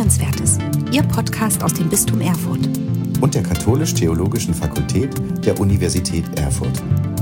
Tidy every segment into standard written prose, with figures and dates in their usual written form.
Hörenswertes, Ihr Podcast aus dem Bistum Erfurt und der Katholisch-Theologischen Fakultät der Universität Erfurt.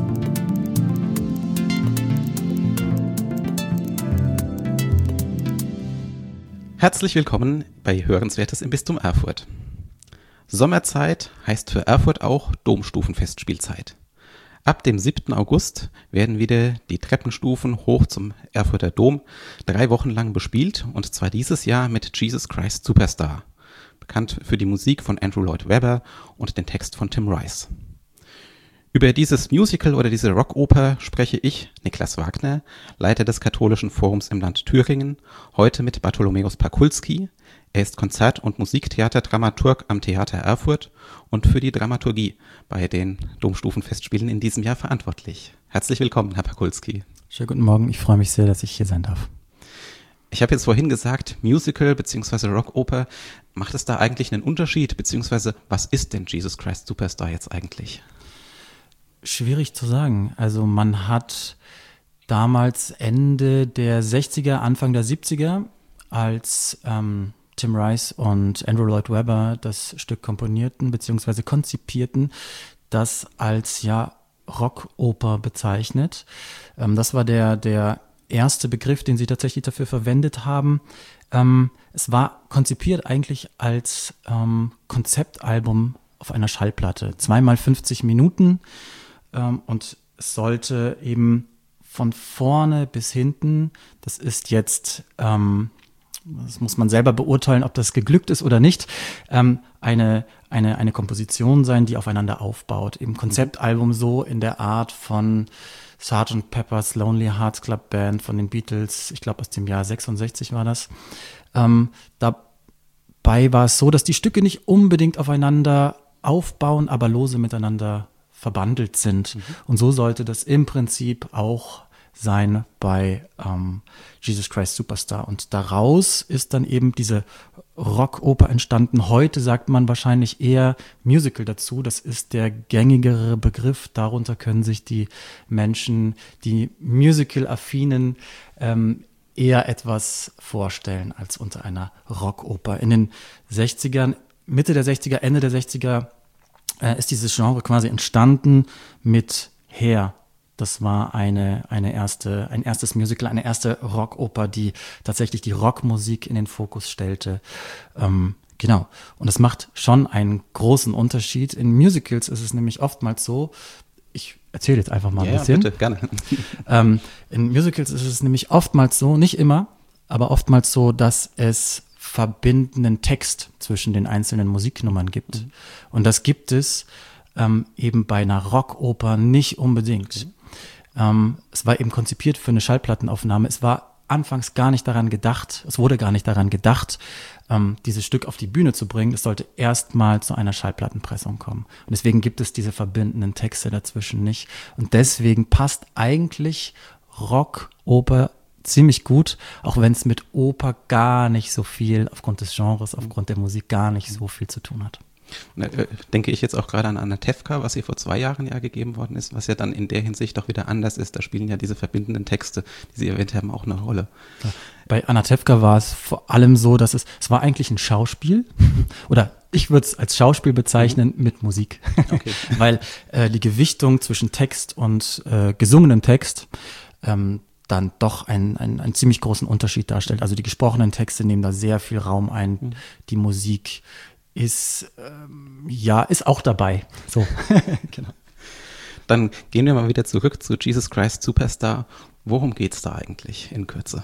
Herzlich willkommen bei Hörenswertes im Bistum Erfurt. Sommerzeit heißt für Erfurt auch Domstufenfestspielzeit. Ab dem 7. August werden wieder die Treppenstufen hoch zum Erfurter Dom 3 Wochen lang bespielt, und zwar dieses Jahr mit Jesus Christ Superstar, bekannt für die Musik von Andrew Lloyd Webber und den Text von Tim Rice. Über dieses Musical oder diese Rockoper spreche ich, Niklas Wagner, Leiter des Katholischen Forums im Land Thüringen, heute mit Bartholomäus Pakulski. Er ist Konzert- und Musiktheaterdramaturg am Theater Erfurt und für die Dramaturgie bei den Domstufenfestspielen in diesem Jahr verantwortlich. Herzlich willkommen, Herr Pakulski. Schönen guten Morgen, ich freue mich sehr, dass ich hier sein darf. Ich habe jetzt vorhin gesagt, Musical bzw. Rockoper. Macht es da eigentlich einen Unterschied, beziehungsweise was ist denn Jesus Christ Superstar jetzt eigentlich? Schwierig zu sagen. Also man hat damals Ende der 60er, Anfang der 70er, als Tim Rice und Andrew Lloyd Webber das Stück komponierten bzw. konzipierten, das als Rockoper bezeichnet. Das war der erste Begriff, den sie tatsächlich dafür verwendet haben. Es war konzipiert eigentlich als Konzeptalbum auf einer Schallplatte, 2x 50 Minuten, und es sollte eben von vorne bis hinten, das ist jetzt, das muss man selber beurteilen, ob das geglückt ist oder nicht, eine Komposition sein, die aufeinander aufbaut. Im Konzeptalbum so in der Art von Sgt. Pepper's Lonely Hearts Club Band von den Beatles, ich glaube aus dem Jahr 66 war das. Dabei war es so, dass die Stücke nicht unbedingt aufeinander aufbauen, aber lose miteinander verbandelt sind. Und so sollte das im Prinzip auch sein bei Jesus Christ Superstar. Und daraus ist dann eben diese Rockoper entstanden. Heute sagt man wahrscheinlich eher Musical dazu. Das ist der gängigere Begriff. Darunter können sich die Menschen, die Musical-affinen, eher etwas vorstellen als unter einer Rockoper. In den 60ern, Mitte der 60er, Ende der 60er ist dieses Genre quasi entstanden mit Hair. Das war ein erstes Musical, eine erste Rockoper, die tatsächlich die Rockmusik in den Fokus stellte. Genau. Und das macht schon einen großen Unterschied. In Musicals ist es nämlich oftmals so, ich erzähle jetzt einfach mal ein bisschen. Ja, bitte, gerne. In Musicals ist es nämlich oftmals so, nicht immer, aber oftmals so, dass es verbindenden Text zwischen den einzelnen Musiknummern gibt. Und das gibt es eben bei einer Rockoper nicht unbedingt. Es war eben konzipiert für eine Schallplattenaufnahme. Es war anfangs gar nicht daran gedacht, dieses Stück auf die Bühne zu bringen. Es sollte erstmal zu einer Schallplattenpressung kommen. Und deswegen gibt es diese verbindenden Texte dazwischen nicht. Und deswegen passt eigentlich Rockoper ziemlich gut, auch wenn es mit Oper gar nicht so viel, aufgrund des Genres, aufgrund der Musik gar nicht so viel zu tun hat. Denke ich jetzt auch gerade an Anatevka, was hier vor 2 Jahren ja gegeben worden ist, was ja dann in der Hinsicht auch wieder anders ist. Da spielen ja diese verbindenden Texte, die Sie erwähnt haben, auch eine Rolle. Bei Anatevka war es vor allem so, dass es war eigentlich ein Schauspiel, oder ich würde es als Schauspiel bezeichnen mit Musik, okay. Weil die Gewichtung zwischen Text und gesungenem Text dann doch einen ziemlich großen Unterschied darstellt. Also die gesprochenen Texte nehmen da sehr viel Raum ein. Die Musik ist auch dabei. So. Genau. Dann gehen wir mal wieder zurück zu Jesus Christ Superstar. Worum geht's da eigentlich in Kürze?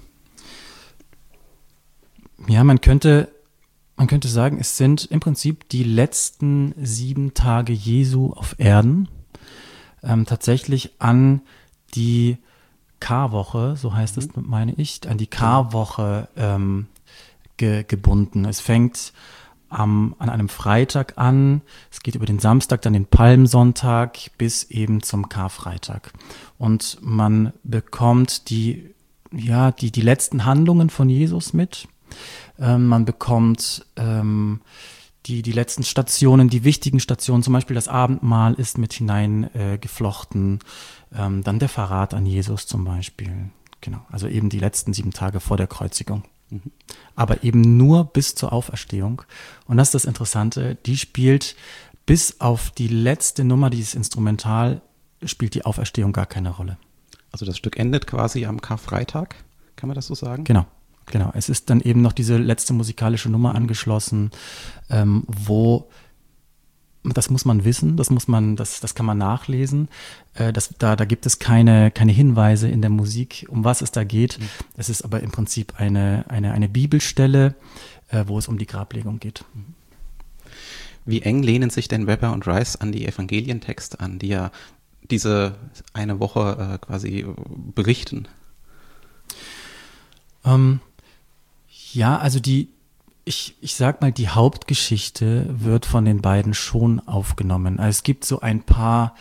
Ja, man könnte sagen, es sind im Prinzip die letzten 7 Tage Jesu auf Erden, tatsächlich an die Karwoche, so heißt es, meine ich, an die Karwoche gebunden. Es fängt an einem Freitag an, es geht über den Samstag, dann den Palmsonntag bis eben zum Karfreitag. Und man bekommt die letzten Handlungen von Jesus mit. Man bekommt die letzten Stationen, die wichtigen Stationen, zum Beispiel das Abendmahl ist mit hineingeflochten, dann der Verrat an Jesus zum Beispiel. Genau, also eben die letzten 7 Tage vor der Kreuzigung. Aber eben nur bis zur Auferstehung. Und das ist das Interessante, die spielt bis auf die letzte Nummer, dieses Instrumental, spielt die Auferstehung gar keine Rolle. Also das Stück endet quasi am Karfreitag, kann man das so sagen? Genau. Es ist dann eben noch diese letzte musikalische Nummer angeschlossen, wo, das muss man wissen, das kann man nachlesen. Da gibt es keine Hinweise in der Musik, um was es da geht. Es ist aber im Prinzip eine Bibelstelle, wo es um die Grablegung geht. Wie eng lehnen sich denn Webber und Rice an die Evangelientexte an, die ja diese eine Woche quasi berichten? Ja, also ich sag mal, die Hauptgeschichte wird von den beiden schon aufgenommen. Also es gibt so ein paar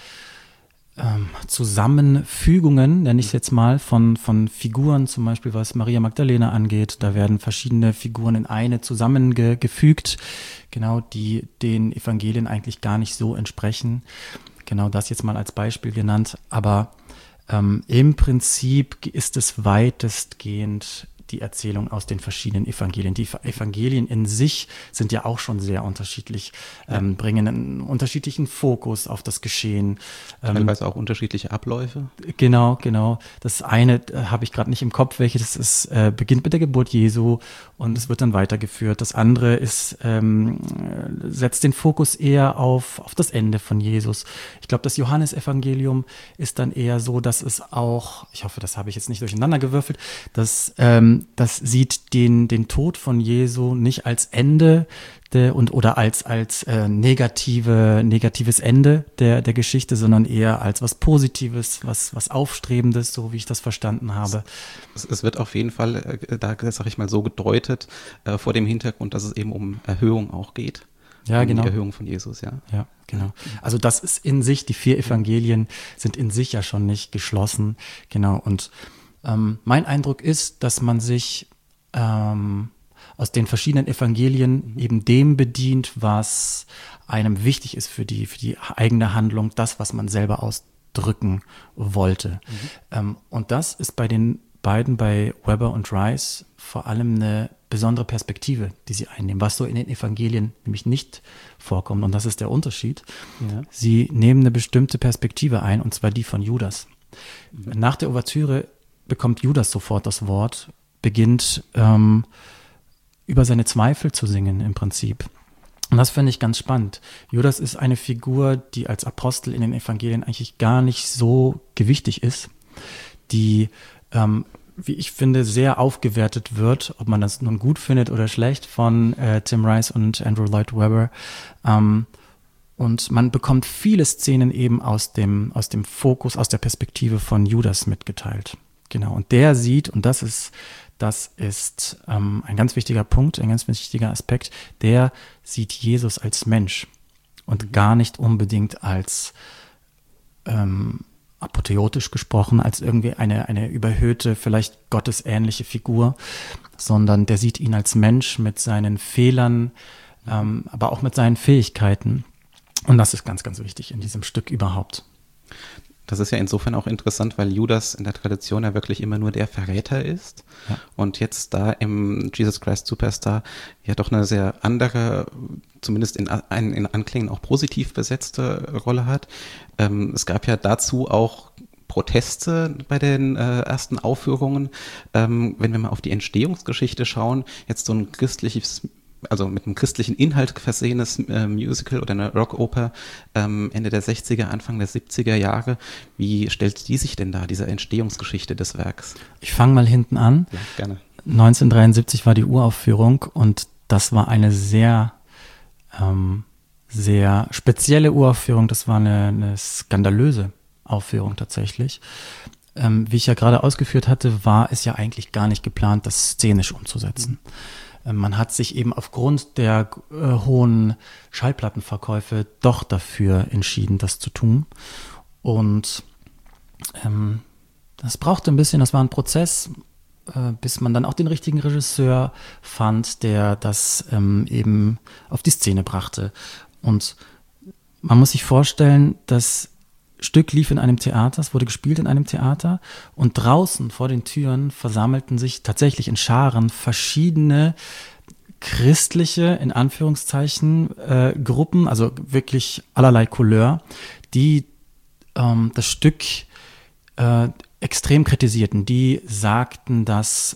Zusammenfügungen, nenne ich es jetzt mal, von Figuren, zum Beispiel was Maria Magdalena angeht. Da werden verschiedene Figuren in eine zusammengefügt, genau, die den Evangelien eigentlich gar nicht so entsprechen. Genau das jetzt mal als Beispiel genannt. Aber im Prinzip ist es weitestgehend die Erzählung aus den verschiedenen Evangelien. Die Evangelien in sich sind ja auch schon sehr unterschiedlich, bringen einen unterschiedlichen Fokus auf das Geschehen. Teilweise auch unterschiedliche Abläufe. Genau. Das eine habe ich gerade nicht im Kopf, welches das ist, beginnt mit der Geburt Jesu und es wird dann weitergeführt. Das andere ist, setzt den Fokus eher auf das Ende von Jesus. Ich glaube, das Johannesevangelium ist dann eher so, dass es auch, ich hoffe, das habe ich jetzt nicht durcheinander gewürfelt, dass das sieht den Tod von Jesu nicht als Ende oder als negatives Ende der Geschichte, sondern eher als was Positives, was Aufstrebendes, so wie ich das verstanden habe. Es wird auf jeden Fall, da sage ich mal so gedeutet, vor dem Hintergrund, dass es eben um Erhöhung auch geht. Ja, genau. Die Erhöhung von Jesus, ja. Ja, genau. Also das ist in sich, die 4 Evangelien sind in sich ja schon nicht geschlossen. Genau, und mein Eindruck ist, dass man sich aus den verschiedenen Evangelien eben dem bedient, was einem wichtig ist für die eigene Handlung, das, was man selber ausdrücken wollte. Und das ist bei den beiden, bei Webber und Rice, vor allem eine besondere Perspektive, die sie einnehmen, was so in den Evangelien nämlich nicht vorkommt. Und das ist der Unterschied. Ja. Sie nehmen eine bestimmte Perspektive ein, und zwar die von Judas. Nach der Ouvertüre bekommt Judas sofort das Wort, beginnt über seine Zweifel zu singen im Prinzip. Und das finde ich ganz spannend. Judas ist eine Figur, die als Apostel in den Evangelien eigentlich gar nicht so gewichtig ist, die, wie ich finde, sehr aufgewertet wird, ob man das nun gut findet oder schlecht, von Tim Rice und Andrew Lloyd Webber. Und man bekommt viele Szenen eben aus dem Fokus, aus der Perspektive von Judas mitgeteilt. Genau, und der sieht, und das ist ein ganz wichtiger Punkt, ein ganz wichtiger Aspekt, der sieht Jesus als Mensch und gar nicht unbedingt als apotheotisch gesprochen, als irgendwie eine überhöhte, vielleicht gottesähnliche Figur, sondern der sieht ihn als Mensch mit seinen Fehlern, aber auch mit seinen Fähigkeiten. Und das ist ganz, ganz wichtig in diesem Stück überhaupt. Das ist ja insofern auch interessant, weil Judas in der Tradition ja wirklich immer nur der Verräter ist, ja. Und jetzt da im Jesus Christ Superstar ja doch eine sehr andere, zumindest in Anklängen auch positiv besetzte Rolle hat. Es gab ja dazu auch Proteste bei den ersten Aufführungen. Wenn wir mal auf die Entstehungsgeschichte schauen, jetzt so ein christliches, also mit einem christlichen Inhalt versehenes Musical oder eine Rockoper Ende der 60er, Anfang der 70er Jahre. Wie stellt die sich denn dar, diese Entstehungsgeschichte des Werks? Ich fange mal hinten an. Ja, gerne. 1973 war die Uraufführung und das war eine sehr, sehr spezielle Uraufführung. Das war eine skandalöse Aufführung tatsächlich. Wie ich ja gerade ausgeführt hatte, war es ja eigentlich gar nicht geplant, das szenisch umzusetzen. Man hat sich eben aufgrund der hohen Schallplattenverkäufe doch dafür entschieden, das zu tun. Und das brauchte ein bisschen, das war ein Prozess, bis man dann auch den richtigen Regisseur fand, der das eben auf die Szene brachte. Und man muss sich vorstellen, das Stück lief in einem Theater, es wurde gespielt in einem Theater und draußen vor den Türen versammelten sich tatsächlich in Scharen verschiedene christliche, in Anführungszeichen, Gruppen, also wirklich allerlei Couleur, die das Stück extrem kritisierten. Die sagten, dass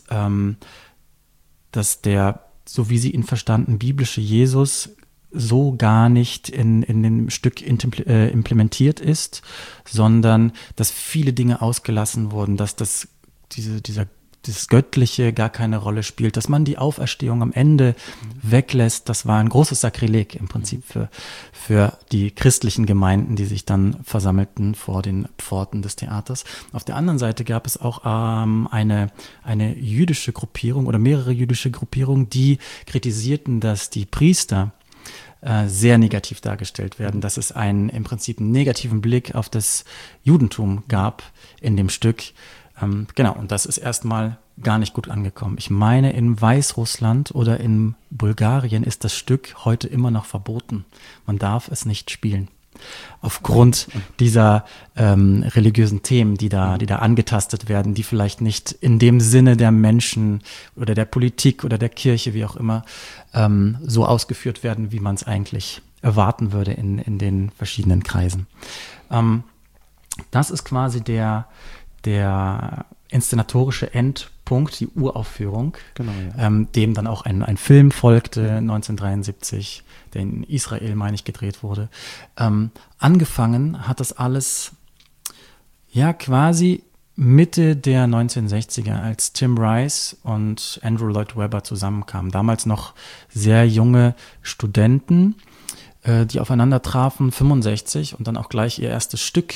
der, so wie sie ihn verstanden, biblische Jesus so gar nicht in dem Stück implementiert ist, sondern dass viele Dinge ausgelassen wurden, dass dieses Göttliche gar keine Rolle spielt, dass man die Auferstehung am Ende weglässt. Das war ein großes Sakrileg im Prinzip für die christlichen Gemeinden, die sich dann versammelten vor den Pforten des Theaters. Auf der anderen Seite gab es auch eine jüdische Gruppierung oder mehrere jüdische Gruppierungen, die kritisierten, dass die Priester sehr negativ dargestellt werden, dass es im Prinzip einen negativen Blick auf das Judentum gab in dem Stück. Genau, und das ist erstmal gar nicht gut angekommen. Ich meine, in Weißrussland oder in Bulgarien ist das Stück heute immer noch verboten. Man darf es nicht spielen. Aufgrund dieser religiösen Themen, die da angetastet werden, die vielleicht nicht in dem Sinne der Menschen oder der Politik oder der Kirche, wie auch immer, so ausgeführt werden, wie man es eigentlich erwarten würde in den verschiedenen Kreisen. Das ist quasi der inszenatorische Endpunkt, die Uraufführung, genau, ja. Dem dann auch ein Film folgte, 1973, der in Israel, meine ich, gedreht wurde. Angefangen hat das alles ja quasi Mitte der 1960er, als Tim Rice und Andrew Lloyd Webber zusammenkamen. Damals noch sehr junge Studenten, die aufeinander trafen, 65, und dann auch gleich ihr erstes Stück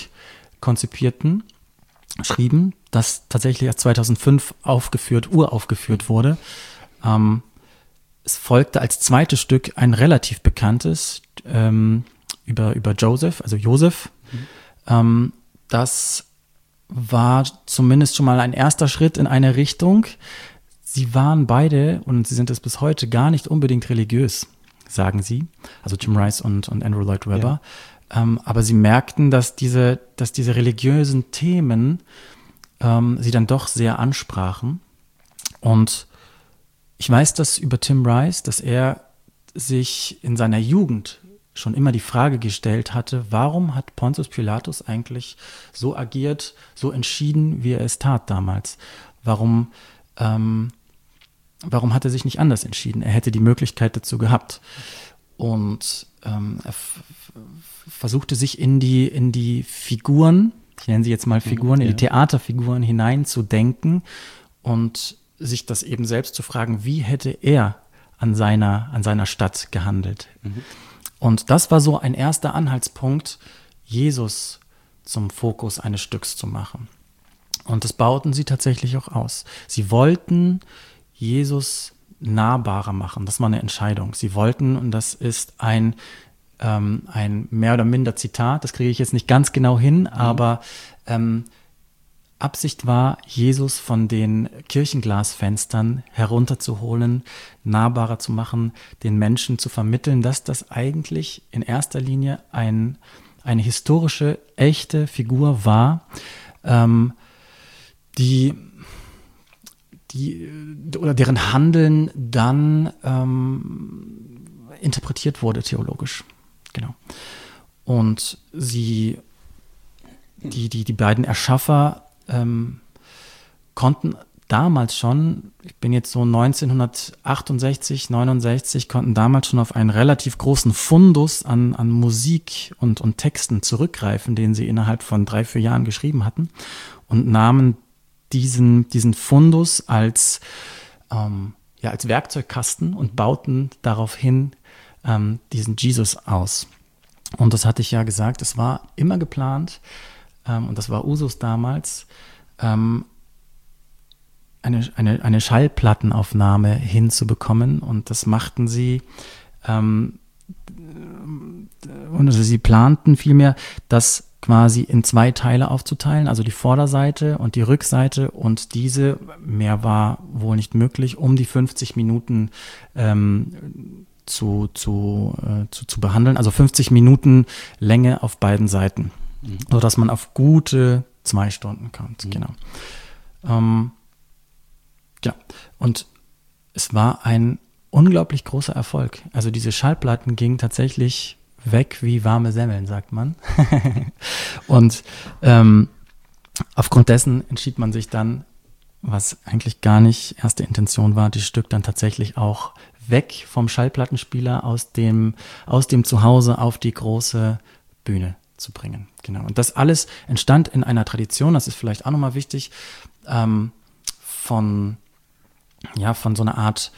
schrieben, das tatsächlich erst 2005 uraufgeführt wurde. Es folgte als zweites Stück ein relativ bekanntes über Joseph. Das war zumindest schon mal ein erster Schritt in eine Richtung. Sie waren beide, und sie sind es bis heute, gar nicht unbedingt religiös, sagen sie, also Tim Rice und Andrew Lloyd Webber. Ja. Aber sie merkten, dass diese religiösen Themen sie dann doch sehr ansprachen. Und ich weiß das über Tim Rice, dass er sich in seiner Jugend schon immer die Frage gestellt hatte, warum hat Pontius Pilatus eigentlich so agiert, so entschieden, wie er es tat damals? Warum hat er sich nicht anders entschieden? Er hätte die Möglichkeit dazu gehabt. Und er versuchte sich in die Figuren, ich nenne sie jetzt mal Figuren, in die Theaterfiguren hineinzudenken und sich das eben selbst zu fragen, wie hätte er an seiner Stadt gehandelt. Mhm. Und das war so ein erster Anhaltspunkt, Jesus zum Fokus eines Stücks zu machen. Und das bauten sie tatsächlich auch aus. Sie wollten Jesus nahbarer machen. Das war eine Entscheidung. Sie wollten, und das ist ein mehr oder minder Zitat, das kriege ich jetzt nicht ganz genau hin, aber Absicht war, Jesus von den Kirchenglasfenstern herunterzuholen, nahbarer zu machen, den Menschen zu vermitteln, dass das eigentlich in erster Linie eine historische, echte Figur war, oder deren Handeln dann interpretiert wurde theologisch. Genau. Und die beiden Erschaffer konnten damals schon, ich bin jetzt so 1968, 69, konnten damals schon auf einen relativ großen Fundus an Musik und Texten zurückgreifen, den sie innerhalb von 3-4 Jahren geschrieben hatten, und nahmen diesen Fundus als Werkzeugkasten und bauten daraufhin diesen Jesus aus. Und das hatte ich ja gesagt, es war immer geplant, und das war Usus damals, eine Schallplattenaufnahme hinzubekommen, und das machten sie, und also sie planten vielmehr, das quasi in 2 Teile aufzuteilen, also die Vorderseite und die Rückseite, und diese, mehr war wohl nicht möglich, um die 50 Minuten zu behandeln, also 50 Minuten Länge auf beiden Seiten. sodass man auf gute 2 Stunden kommt. Genau. Ja, und es war ein unglaublich großer Erfolg. Also diese Schallplatten gingen tatsächlich weg wie warme Semmeln, sagt man. Und aufgrund dessen entschied man sich dann, was eigentlich gar nicht erste Intention war, das Stück dann tatsächlich auch weg vom Schallplattenspieler aus dem Zuhause auf die große Bühne zu bringen. Genau. Und das alles entstand in einer Tradition, das ist vielleicht auch nochmal wichtig, von so einer Art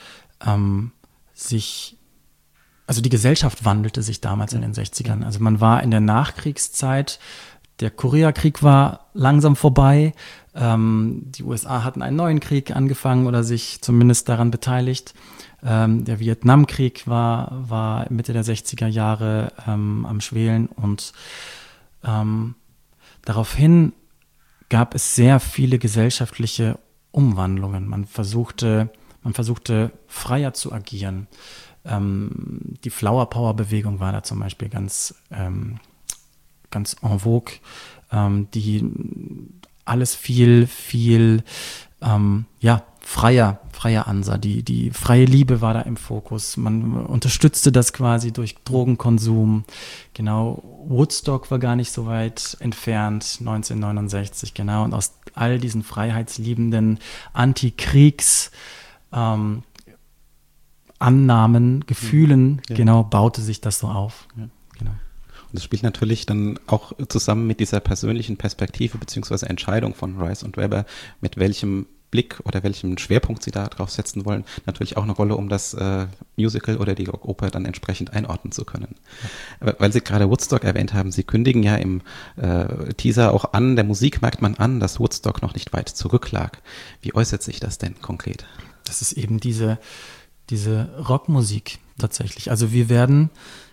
also die Gesellschaft wandelte sich damals in den 60ern. Also man war in der Nachkriegszeit, der Koreakrieg war langsam vorbei, die USA hatten einen neuen Krieg angefangen oder sich zumindest daran beteiligt. Der Vietnamkrieg war Mitte der 60er Jahre am Schwelen und daraufhin gab es sehr viele gesellschaftliche Umwandlungen. Man versuchte freier zu agieren. Die Flower Power Bewegung war da zum Beispiel ganz en vogue, die alles viel freier ansah. Die freie Liebe war da im Fokus. Man unterstützte das quasi durch Drogenkonsum. Genau, Woodstock war gar nicht so weit entfernt, 1969, genau. Und aus all diesen freiheitsliebenden Antikriegs Annahmen, Gefühlen, genau, baute sich das so auf. Ja. Genau. Und das spielt natürlich dann auch zusammen mit dieser persönlichen Perspektive beziehungsweise Entscheidung von Rice und Webber, mit welchem Blick oder welchem Schwerpunkt sie da drauf setzen wollen, natürlich auch eine Rolle, um das Musical oder die Oper dann entsprechend einordnen zu können. Ja. Weil Sie gerade Woodstock erwähnt haben, Sie kündigen ja im Teaser auch an, der Musik merkt man an, dass Woodstock noch nicht weit zurücklag. Wie äußert sich das denn konkret? Das ist eben diese Rockmusik tatsächlich. Also wir werden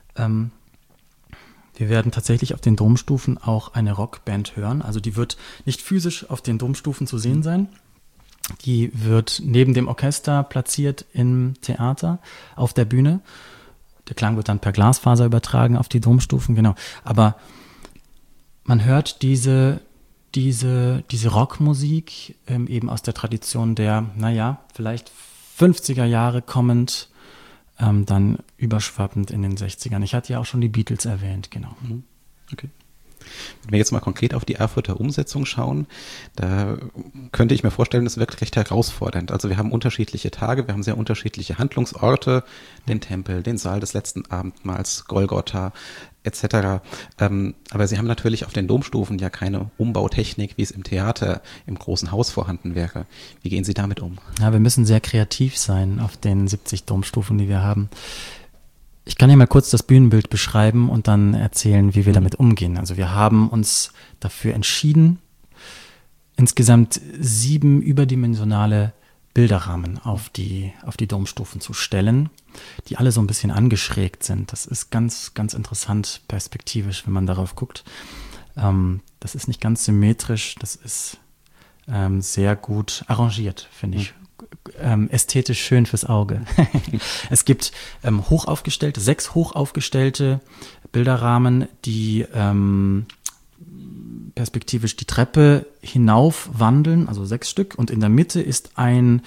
tatsächlich auf den Domstufen auch eine Rockband hören. Also die wird nicht physisch auf den Domstufen zu sehen sein. Die wird neben dem Orchester platziert im Theater auf der Bühne. Der Klang wird dann per Glasfaser übertragen auf die Domstufen, genau. Aber man hört diese Rockmusik eben aus der Tradition der, vielleicht 50er Jahre kommend, dann überschwappend in den 60ern. Ich hatte ja auch schon die Beatles erwähnt, genau. Okay. Wenn wir jetzt mal konkret auf die Erfurter Umsetzung schauen, da könnte ich mir vorstellen, das wirkt recht herausfordernd. Also wir haben unterschiedliche Tage, wir haben sehr unterschiedliche Handlungsorte, den Tempel, den Saal des letzten Abendmahls, Golgotha etc. Aber Sie haben natürlich auf den Domstufen ja keine Umbautechnik, wie es im Theater im großen Haus vorhanden wäre. Wie gehen Sie damit um? Ja, wir müssen sehr kreativ sein auf den 70 Domstufen, die wir haben. Ich kann ja mal kurz das Bühnenbild beschreiben und dann erzählen, wie wir damit umgehen. Also wir haben uns dafür entschieden, insgesamt 7 überdimensionale Bilderrahmen auf die Domstufen zu stellen, die alle so ein bisschen angeschrägt sind. Das ist ganz, ganz interessant perspektivisch, wenn man darauf guckt. Das ist nicht ganz symmetrisch, das ist sehr gut arrangiert, finde ich. Ästhetisch schön fürs Auge. Es gibt 6 hochaufgestellte Bilderrahmen, die perspektivisch die Treppe hinauf wandeln, also 6 Stück. Und in der Mitte ist ein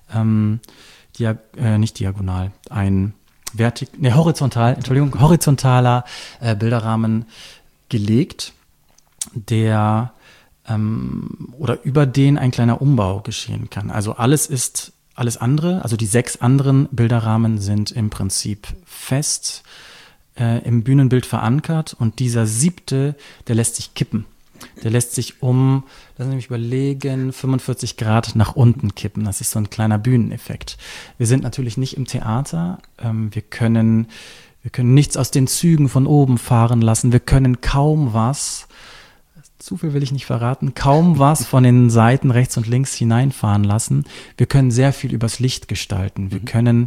horizontaler Bilderrahmen gelegt, der oder über den ein kleiner Umbau geschehen kann. Also alles andere, also die 6 anderen Bilderrahmen sind im Prinzip fest im Bühnenbild verankert und dieser 7., der lässt sich kippen. Der lässt sich lassen Sie mich überlegen, 45 Grad nach unten kippen. Das ist so ein kleiner Bühneneffekt. Wir sind natürlich nicht im Theater. Wir können nichts aus den Zügen von oben fahren lassen. Wir können kaum was, zu viel will ich nicht verraten, kaum was von den Seiten rechts und links hineinfahren lassen. Wir können sehr viel übers Licht gestalten. Wir können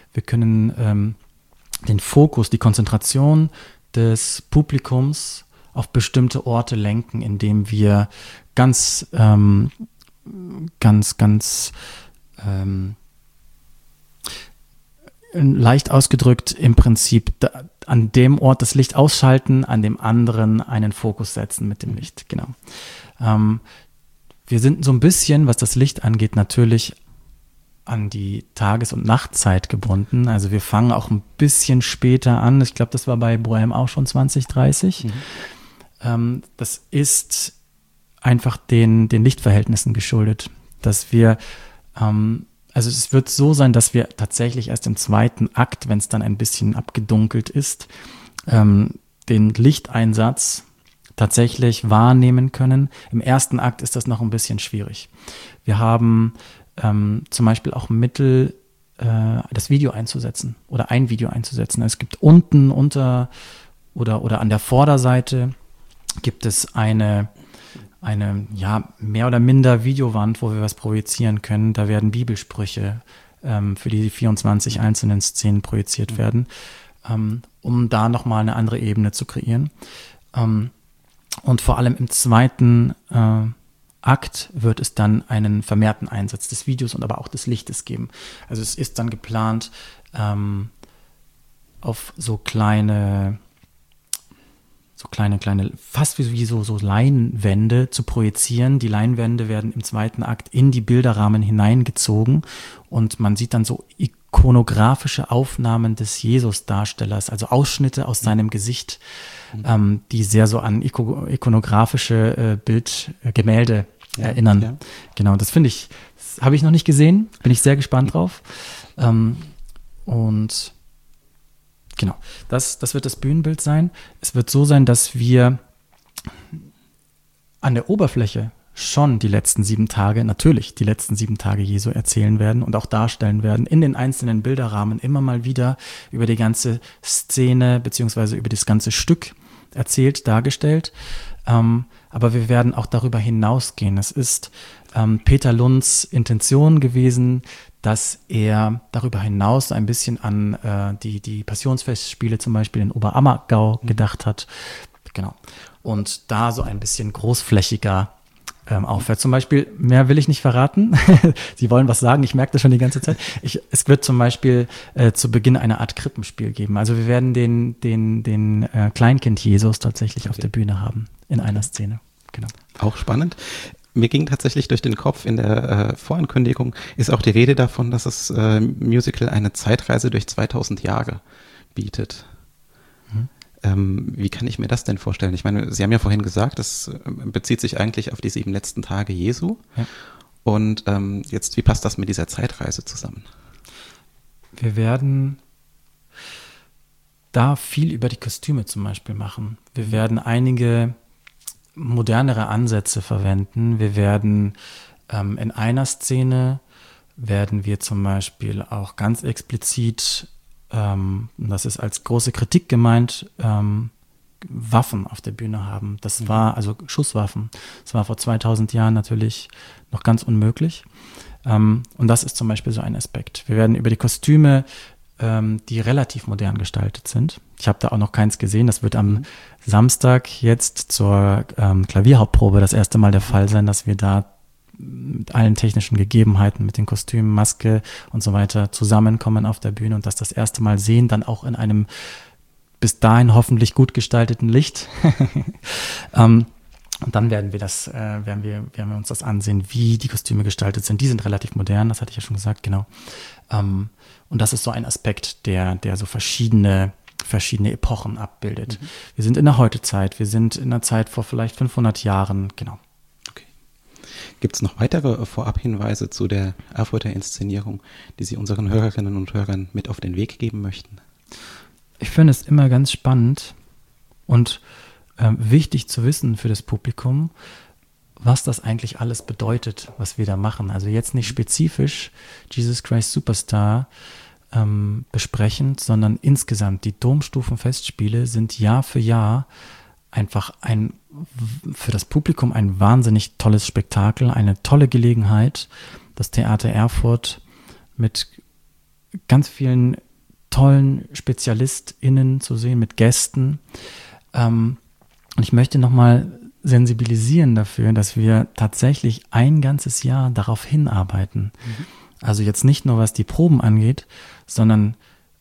den Fokus, die Konzentration des Publikums auf bestimmte Orte lenken, indem wir ganz leicht ausgedrückt im Prinzip an dem Ort das Licht ausschalten, an dem anderen einen Fokus setzen mit dem Licht, genau. Wir sind so ein bisschen, was das Licht angeht, natürlich an die Tages- und Nachtzeit gebunden. Also wir fangen auch ein bisschen später an. Ich glaube, das war bei Bohem auch schon 20:30. Das ist einfach den Lichtverhältnissen geschuldet, dass wir, also es wird so sein, dass wir tatsächlich erst im zweiten Akt, wenn es dann ein bisschen abgedunkelt ist, den Lichteinsatz tatsächlich wahrnehmen können. Im ersten Akt ist das noch ein bisschen schwierig. Wir haben zum Beispiel auch Mittel, das Video einzusetzen oder ein Video einzusetzen. Es gibt unten unter oder an der Vorderseite gibt es eine mehr oder minder Videowand, wo wir was projizieren können. Da werden Bibelsprüche für die 24 einzelnen Szenen projiziert werden, um da nochmal eine andere Ebene zu kreieren. Und vor allem im zweiten Akt wird es dann einen vermehrten Einsatz des Videos und aber auch des Lichtes geben. Also es ist dann geplant, auf so kleine, fast wie so Leinwände zu projizieren. Die Leinwände werden im zweiten Akt in die Bilderrahmen hineingezogen und man sieht dann so ikonografische Aufnahmen des Jesus-Darstellers, also Ausschnitte aus seinem Gesicht, die sehr so an ikonografische Gemälde erinnern. Ja. Genau, das habe ich noch nicht gesehen, bin ich sehr gespannt drauf. Und genau, das wird das Bühnenbild sein. Es wird so sein, dass wir an der Oberfläche schon die letzten 7 Tage Jesu erzählen werden und auch darstellen werden, in den einzelnen Bilderrahmen immer mal wieder über die ganze Szene beziehungsweise über das ganze Stück erzählt, dargestellt. Aber wir werden auch darüber hinausgehen. Es ist Peter Lunds Intention gewesen, dass er darüber hinaus ein bisschen an die Passionsfestspiele zum Beispiel in Oberammergau gedacht hat. Genau. Und da so ein bisschen großflächiger auffährt. Zum Beispiel, mehr will ich nicht verraten. Sie wollen was sagen, ich merke das schon die ganze Zeit. Es wird zum Beispiel zu Beginn eine Art Krippenspiel geben. Also wir werden den Kleinkind Jesus tatsächlich auf der Bühne haben, in einer Szene. Genau. Auch spannend. Mir ging tatsächlich durch den Kopf, in der Vorankündigung ist auch die Rede davon, dass das Musical eine Zeitreise durch 2000 Jahre bietet. Wie kann ich mir das denn vorstellen? Ich meine, Sie haben ja vorhin gesagt, das bezieht sich eigentlich auf die 7 letzten Tage Jesu. Ja. Und jetzt, wie passt das mit dieser Zeitreise zusammen? Wir werden da viel über die Kostüme zum Beispiel machen. Wir werden einige modernere Ansätze verwenden. Wir werden in einer Szene werden wir zum Beispiel auch ganz explizit, das ist als große Kritik gemeint, Waffen auf der Bühne haben. Das war also Schusswaffen. Das war vor 2000 Jahren natürlich noch ganz unmöglich. Und das ist zum Beispiel so ein Aspekt. Wir werden über die Kostüme, die relativ modern gestaltet sind. Ich habe da auch noch keins gesehen. Das wird am Samstag jetzt zur Klavierhauptprobe das erste Mal der Fall sein, dass wir da mit allen technischen Gegebenheiten, mit den Kostümen, Maske und so weiter zusammenkommen auf der Bühne und das erste Mal sehen, dann auch in einem bis dahin hoffentlich gut gestalteten Licht. Und dann werden wir uns das ansehen, wie die Kostüme gestaltet sind. Die sind relativ modern, das hatte ich ja schon gesagt, genau. Und das ist so ein Aspekt, der so verschiedene Epochen abbildet. Wir sind in der Heutezeit, wir sind in der Zeit vor vielleicht 500 Jahren, genau. Gibt es noch weitere Vorabhinweise zu der Erfurter Inszenierung, die Sie unseren Hörerinnen und Hörern mit auf den Weg geben möchten? Ich finde es immer ganz spannend und wichtig zu wissen für das Publikum, was das eigentlich alles bedeutet, was wir da machen. Also jetzt nicht spezifisch Jesus Christ Superstar besprechend, sondern insgesamt die Domstufenfestspiele sind Jahr für Jahr einfach für das Publikum ein wahnsinnig tolles Spektakel, eine tolle Gelegenheit, das Theater Erfurt mit ganz vielen tollen SpezialistInnen zu sehen, mit Gästen. Und ich möchte nochmal sensibilisieren dafür, dass wir tatsächlich ein ganzes Jahr darauf hinarbeiten. Also jetzt nicht nur, was die Proben angeht, sondern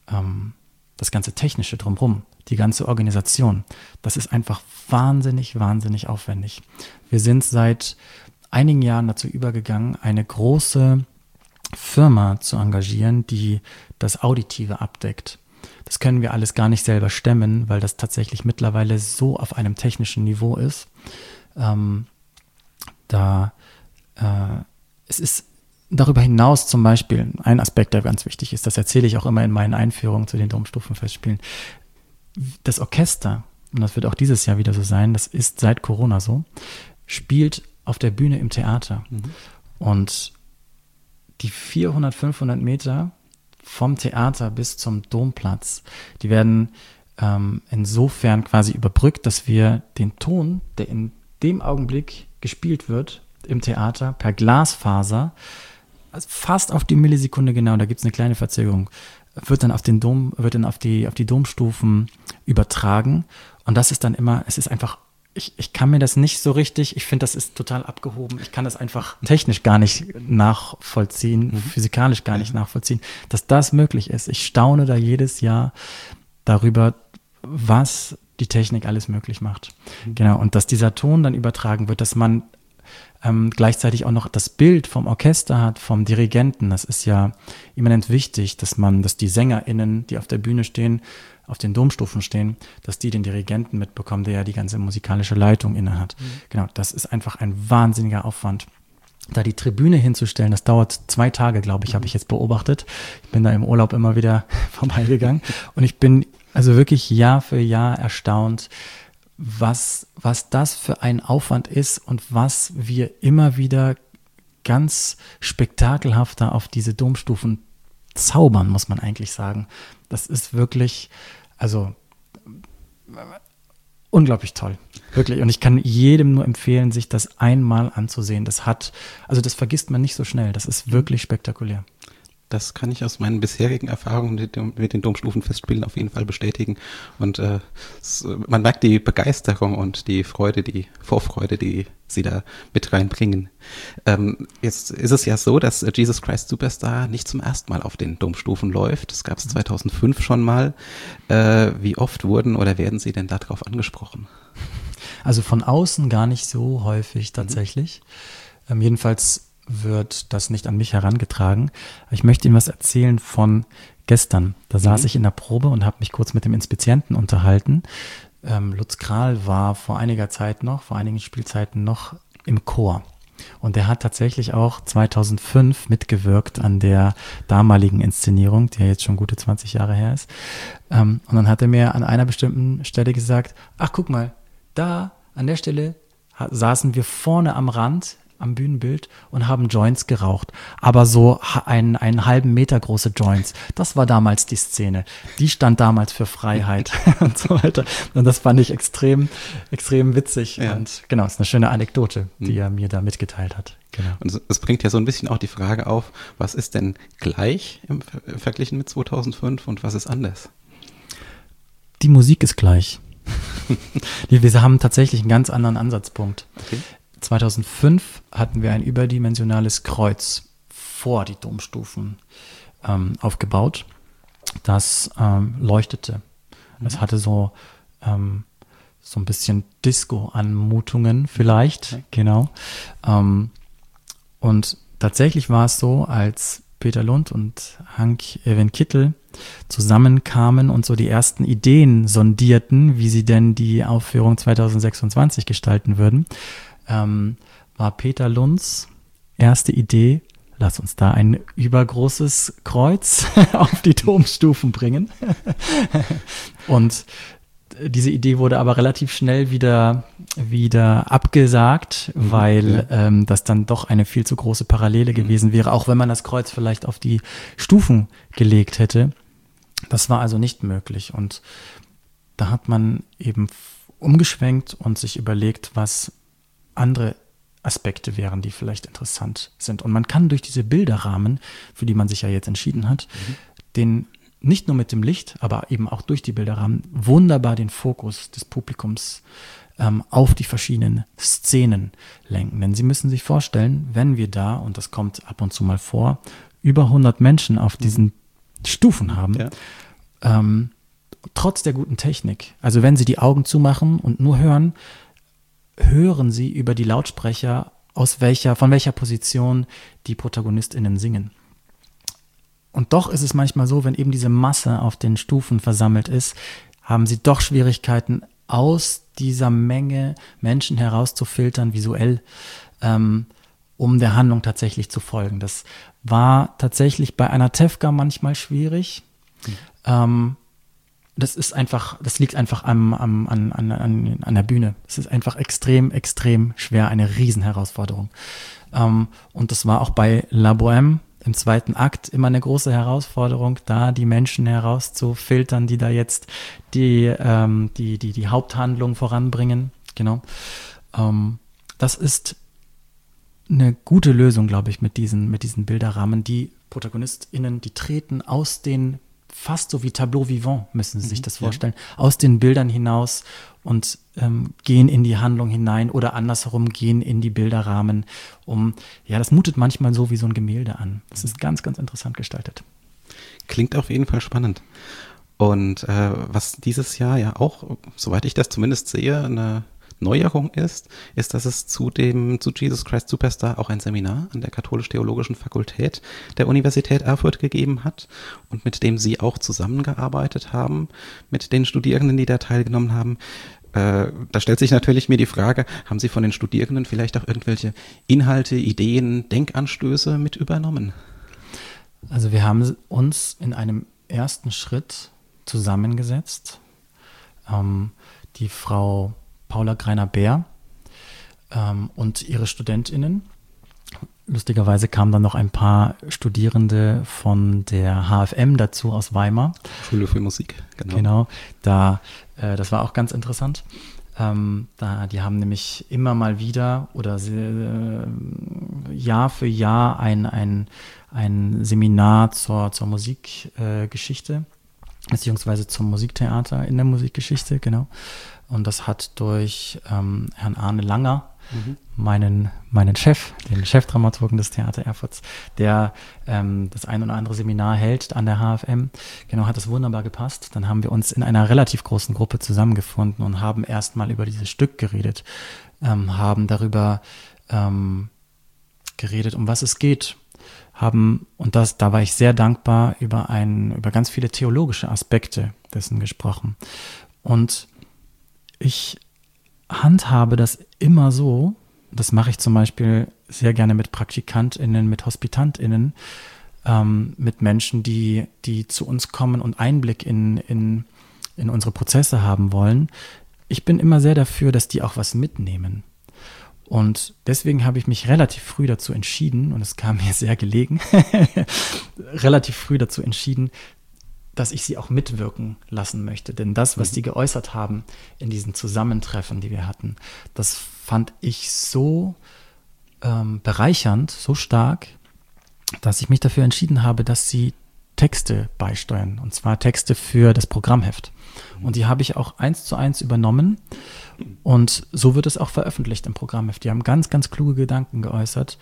das ganze Technische drumherum, die ganze Organisation, das ist einfach wahnsinnig, wahnsinnig aufwendig. Wir sind seit einigen Jahren dazu übergegangen, eine große Firma zu engagieren, die das Auditive abdeckt. Das können wir alles gar nicht selber stemmen, weil das tatsächlich mittlerweile so auf einem technischen Niveau ist. Es ist darüber hinaus zum Beispiel ein Aspekt, der ganz wichtig ist, das erzähle ich auch immer in meinen Einführungen zu den Domstufenfestspielen. Das Orchester, und das wird auch dieses Jahr wieder so sein, das ist seit Corona so, spielt auf der Bühne im Theater. Und die 400, 500 Meter vom Theater bis zum Domplatz, die werden insofern quasi überbrückt, dass wir den Ton, der in dem Augenblick gespielt wird im Theater, per Glasfaser, also fast auf die Millisekunde genau, da gibt es eine kleine Verzögerung, wird dann auf die Domstufen übertragen. Und das ist dann immer, es ist einfach, ich kann mir das nicht so richtig, ich finde, das ist total abgehoben. Ich kann das einfach technisch gar nicht nachvollziehen, physikalisch gar nicht nachvollziehen, dass das möglich ist. Ich staune da jedes Jahr darüber, was die Technik alles möglich macht. Genau, und dass dieser Ton dann übertragen wird, dass man gleichzeitig auch noch das Bild vom Orchester hat, vom Dirigenten. Das ist ja immanent wichtig, dass die SängerInnen, die auf der Bühne stehen, auf den Domstufen stehen, dass die den Dirigenten mitbekommen, der ja die ganze musikalische Leitung inne hat. Genau, das ist einfach ein wahnsinniger Aufwand. Da die Tribüne hinzustellen, das dauert 2 Tage, glaube ich, habe ich jetzt beobachtet. Ich bin da im Urlaub immer wieder vorbeigegangen und ich bin also wirklich Jahr für Jahr erstaunt, was das für ein Aufwand ist und was wir immer wieder ganz spektakelhafter auf diese Domstufen zaubern, muss man eigentlich sagen. Das ist wirklich, also unglaublich toll. Wirklich. Und ich kann jedem nur empfehlen, sich das einmal anzusehen. Das vergisst man nicht so schnell. Das ist wirklich spektakulär. Das kann ich aus meinen bisherigen Erfahrungen mit den Domstufenfestspielen auf jeden Fall bestätigen. Und man merkt die Begeisterung und die Freude, die Vorfreude, die sie da mit reinbringen. Jetzt ist es ja so, dass Jesus Christ Superstar nicht zum ersten Mal auf den Domstufen läuft. Das gab es 2005 schon mal. Wie oft wurden oder werden Sie denn darauf angesprochen? Also von außen gar nicht so häufig tatsächlich. Jedenfalls wird das nicht an mich herangetragen. Ich möchte Ihnen was erzählen von gestern. Da saß ich in der Probe und habe mich kurz mit dem Inspizienten unterhalten. Lutz Kral war vor einigen Spielzeiten noch im Chor. Und der hat tatsächlich auch 2005 mitgewirkt an der damaligen Inszenierung, die ja jetzt schon gute 20 Jahre her ist. Und dann hat er mir an einer bestimmten Stelle gesagt, ach guck mal, da an der Stelle saßen wir vorne am Rand am Bühnenbild und haben Joints geraucht. Aber so einen halben Meter große Joints. Das war damals die Szene. Die stand damals für Freiheit und so weiter. Und das fand ich extrem, extrem witzig. Ja. Und genau, ist eine schöne Anekdote, die er mir da mitgeteilt hat. Genau. Und es bringt ja so ein bisschen auch die Frage auf, was ist denn gleich im Verglichen mit 2005 und was ist anders? Die Musik ist gleich. Wir haben tatsächlich einen ganz anderen Ansatzpunkt. Okay. 2005 hatten wir ein überdimensionales Kreuz vor die Domstufen aufgebaut. Das leuchtete. Es hatte so ein bisschen Disco-Anmutungen vielleicht, genau. Und tatsächlich war es so, als Peter Lund und Hank-Erwin Kittel zusammenkamen und so die ersten Ideen sondierten, wie sie denn die Aufführung 2026 gestalten würden, war Peter Lunds erste Idee, lass uns da ein übergroßes Kreuz auf die Domstufen bringen. Und diese Idee wurde aber relativ schnell wieder abgesagt, weil das dann doch eine viel zu große Parallele gewesen wäre, auch wenn man das Kreuz vielleicht auf die Stufen gelegt hätte. Das war also nicht möglich. Und da hat man eben umgeschwenkt und sich überlegt, was andere Aspekte wären, die vielleicht interessant sind. Und man kann durch diese Bilderrahmen, für die man sich ja jetzt entschieden hat, den nicht nur mit dem Licht, aber eben auch durch die Bilderrahmen wunderbar den Fokus des Publikums auf die verschiedenen Szenen lenken. Denn Sie müssen sich vorstellen, wenn wir da, und das kommt ab und zu mal vor, über 100 Menschen auf diesen Stufen haben trotz der guten Technik, also wenn Sie die Augen zumachen und nur hören, hören Sie über die Lautsprecher, von welcher Position die ProtagonistInnen singen. Und doch ist es manchmal so, wenn eben diese Masse auf den Stufen versammelt ist, haben Sie doch Schwierigkeiten, aus dieser Menge Menschen herauszufiltern, visuell, um der Handlung tatsächlich zu folgen. Das war tatsächlich bei einer Tefka manchmal schwierig. Das liegt einfach an der Bühne. Es ist einfach extrem, extrem schwer, eine Riesenherausforderung. Und das war auch bei La Bohème im zweiten Akt immer eine große Herausforderung, da die Menschen herauszufiltern, die da jetzt die Haupthandlung voranbringen. Genau. Das ist eine gute Lösung, glaube ich, mit diesen Bilderrahmen. Die ProtagonistInnen, die treten aus den, fast so wie Tableau vivant, müssen Sie sich das vorstellen, aus den Bildern hinaus und gehen in die Handlung hinein oder andersherum gehen in die Bilderrahmen. Das mutet manchmal so wie so ein Gemälde an. Das ist ganz, ganz interessant gestaltet. Klingt auf jeden Fall spannend. Und was dieses Jahr ja auch, soweit ich das zumindest sehe, eine Neuerung ist, dass es zu Jesus Christ Superstar auch ein Seminar an der Katholisch-Theologischen Fakultät der Universität Erfurt gegeben hat und mit dem Sie auch zusammengearbeitet haben, mit den Studierenden, die da teilgenommen haben. Da stellt sich natürlich mir die Frage, haben Sie von den Studierenden vielleicht auch irgendwelche Inhalte, Ideen, Denkanstöße mit übernommen? Also wir haben uns in einem ersten Schritt zusammengesetzt. Die Frau Paula Greiner-Beer und ihre StudentInnen. Lustigerweise kamen dann noch ein paar Studierende von der HFM dazu aus Weimar. Schule für Musik, genau. Das war auch ganz interessant. Die haben nämlich immer mal wieder oder Jahr für Jahr ein Seminar zur Musikgeschichte, beziehungsweise zum Musiktheater in der Musikgeschichte, genau. Und das hat durch Herrn Arne Langer, meinen Chef, den Chefdramaturgen des Theater Erfurts, der das ein oder andere Seminar hält an der HFM, genau, hat das wunderbar gepasst. Dann haben wir uns in einer relativ großen Gruppe zusammengefunden und haben erstmal über dieses Stück geredet, haben darüber geredet, um was es geht, da war ich sehr dankbar, über ganz viele theologische Aspekte dessen gesprochen. Und ich handhabe das immer so, das mache ich zum Beispiel sehr gerne mit PraktikantInnen, mit HospitantInnen, mit Menschen, die zu uns kommen und Einblick in unsere Prozesse haben wollen. Ich bin immer sehr dafür, dass die auch was mitnehmen. Und deswegen habe ich mich relativ früh dazu entschieden, und es kam mir sehr gelegen, relativ früh dazu entschieden, dass ich sie auch mitwirken lassen möchte. Denn das, was die geäußert haben in diesen Zusammentreffen, die wir hatten, das fand ich so bereichernd, so stark, dass ich mich dafür entschieden habe, dass sie Texte beisteuern. Und zwar Texte für das Programmheft. Und die habe ich auch 1:1 übernommen. Und so wird es auch veröffentlicht im Programmheft. Die haben ganz, ganz kluge Gedanken geäußert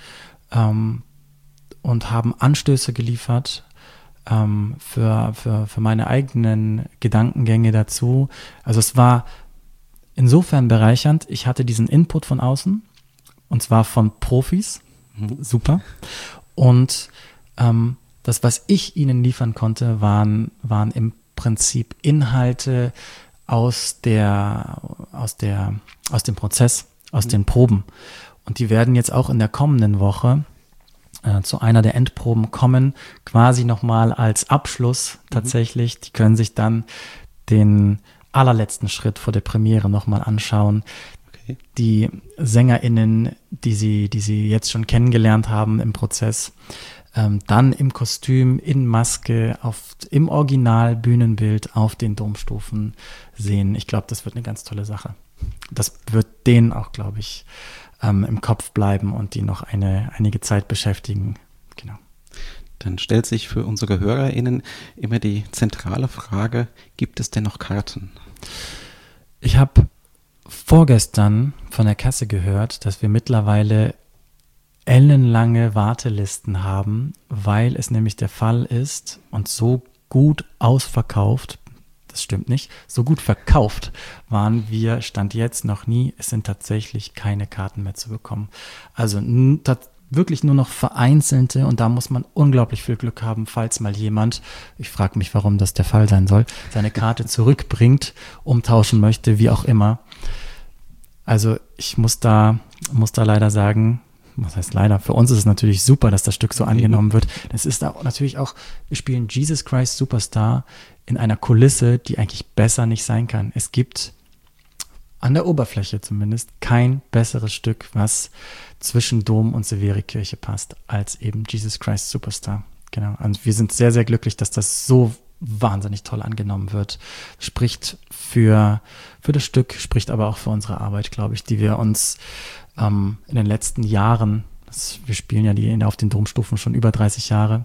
und haben Anstöße geliefert für meine eigenen Gedankengänge dazu. Also es war insofern bereichernd. Ich hatte diesen Input von außen, und zwar von Profis. Super. Und das, was ich ihnen liefern konnte, waren im Prinzip Inhalte aus dem Prozess, aus den Proben. Und die werden jetzt auch in der kommenden Woche zu einer der Endproben kommen, quasi nochmal als Abschluss tatsächlich. Die können sich dann den allerletzten Schritt vor der Premiere nochmal anschauen. Okay. Die SängerInnen, die sie jetzt schon kennengelernt haben im Prozess, dann im Kostüm, in Maske, im Original-Bühnenbild auf den Domstufen sehen. Ich glaube, das wird eine ganz tolle Sache. Das wird denen auch, glaube ich, im Kopf bleiben und die noch einige Zeit beschäftigen. Genau. Dann stellt sich für unsere HörerInnen immer die zentrale Frage, gibt es denn noch Karten? Ich habe vorgestern von der Kasse gehört, dass wir mittlerweile ellenlange Wartelisten haben, weil es nämlich der Fall ist, und so gut ausverkauft, das stimmt nicht, so gut verkauft waren wir Stand jetzt noch nie. Es sind tatsächlich keine Karten mehr zu bekommen. Also wirklich nur noch vereinzelte, und da muss man unglaublich viel Glück haben, falls mal jemand, ich frage mich, warum das der Fall sein soll, seine Karte zurückbringt, umtauschen möchte, wie auch immer. Also ich muss da leider sagen, was heißt leider, für uns ist es natürlich super, dass das Stück so angenommen wird. Es ist auch natürlich auch, wir spielen Jesus Christ Superstar in einer Kulisse, die eigentlich besser nicht sein kann. Es gibt an der Oberfläche zumindest kein besseres Stück, was zwischen Dom und Severikirche passt, als eben Jesus Christ Superstar. Genau. Und wir sind sehr, sehr glücklich, dass das so wahnsinnig toll angenommen wird. Spricht für das Stück, spricht aber auch für unsere Arbeit, glaube ich, die wir uns in den letzten Jahren, wir spielen ja auf den Domstufen schon über 30 Jahre,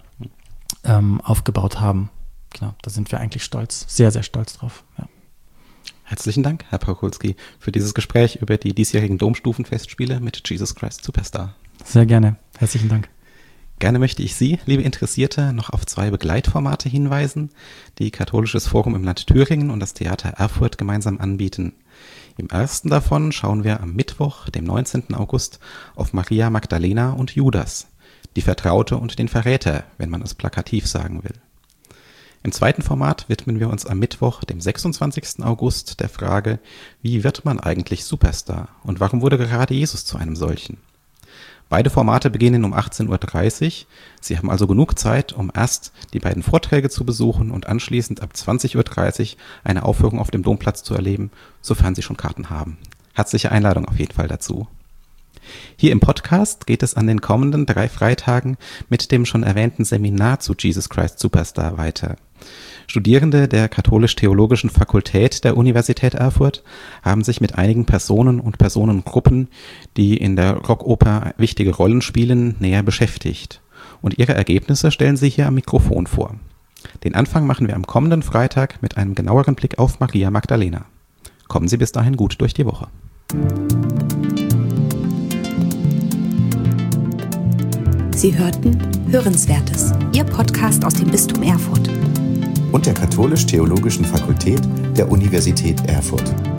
aufgebaut haben. Genau, da sind wir eigentlich stolz, sehr, sehr stolz drauf. Ja. Herzlichen Dank, Herr Pakulski, für dieses Gespräch über die diesjährigen Domstufenfestspiele mit Jesus Christ Superstar. Sehr gerne. Herzlichen Dank. Gerne möchte ich Sie, liebe Interessierte, noch auf 2 Begleitformate hinweisen, die Katholisches Forum im Land Thüringen und das Theater Erfurt gemeinsam anbieten. Im ersten davon schauen wir am Mittwoch, dem 19. August, auf Maria Magdalena und Judas, die Vertraute und den Verräter, wenn man es plakativ sagen will. Im zweiten Format widmen wir uns am Mittwoch, dem 26. August, der Frage, wie wird man eigentlich Superstar und warum wurde gerade Jesus zu einem solchen? Beide Formate beginnen um 18:30 Uhr. Sie haben also genug Zeit, um erst die beiden Vorträge zu besuchen und anschließend ab 20:30 Uhr eine Aufführung auf dem Domplatz zu erleben, sofern Sie schon Karten haben. Herzliche Einladung auf jeden Fall dazu. Hier im Podcast geht es an den kommenden 3 Freitagen mit dem schon erwähnten Seminar zu Jesus Christ Superstar weiter. Studierende der Katholisch-Theologischen Fakultät der Universität Erfurt haben sich mit einigen Personen und Personengruppen, die in der Rockoper wichtige Rollen spielen, näher beschäftigt. Und ihre Ergebnisse stellen sie hier am Mikrofon vor. Den Anfang machen wir am kommenden Freitag mit einem genaueren Blick auf Maria Magdalena. Kommen Sie bis dahin gut durch die Woche. Sie hörten Hörenswertes, Ihr Podcast aus dem Bistum Erfurt und der Katholisch-Theologischen Fakultät der Universität Erfurt.